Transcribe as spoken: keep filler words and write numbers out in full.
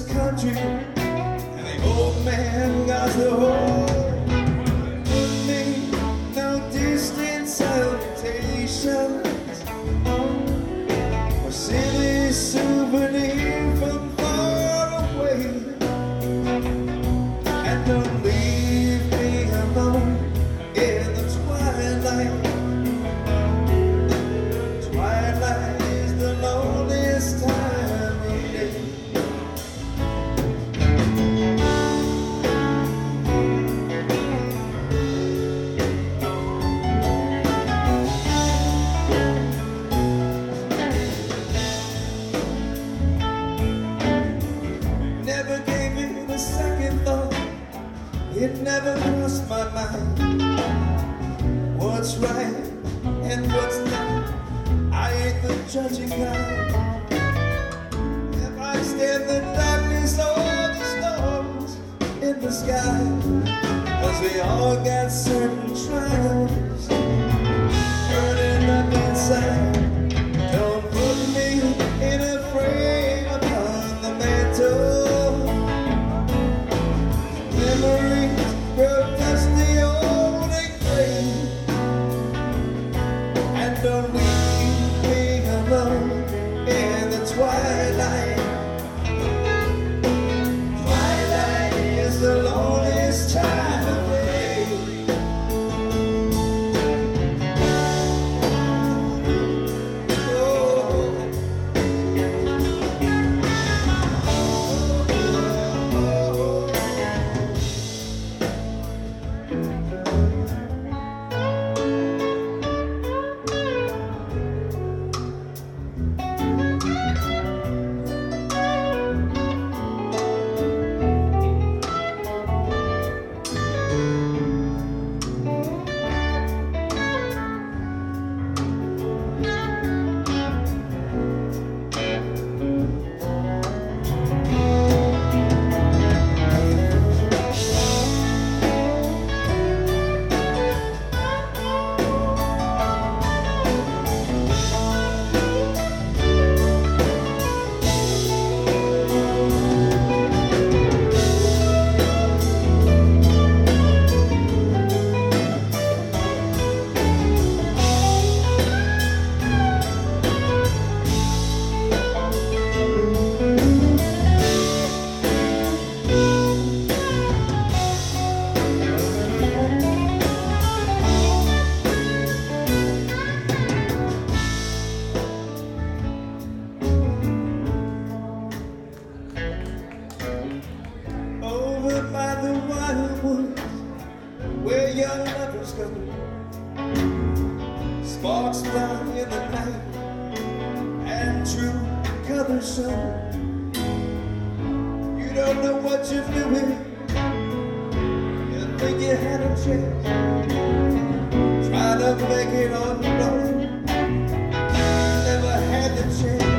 country, and the old man got the hold. Put me no distant salutations, or silly souvenir from far away, and don't leave me alone in the twilight. Twilight is the loneliest time of day. Never gave it a second thought, it never crossed my mind. What's right and what's not, I ain't the judging kind. If I stand the darkness or the storms in the sky, 'cause we all got certain trials burning up inside. Don't put me in a frame upon the mantle. Memories grow dusty, old and gray, and don't leave me alone in the twilight. Twilight is the loneliest time of day. Oh. Over by the wildwood, where young lovers go, sparks fly in the night, and true colors show. You don't know what you're doing, you think you had a chance, try to make it on your own, you never had the chance.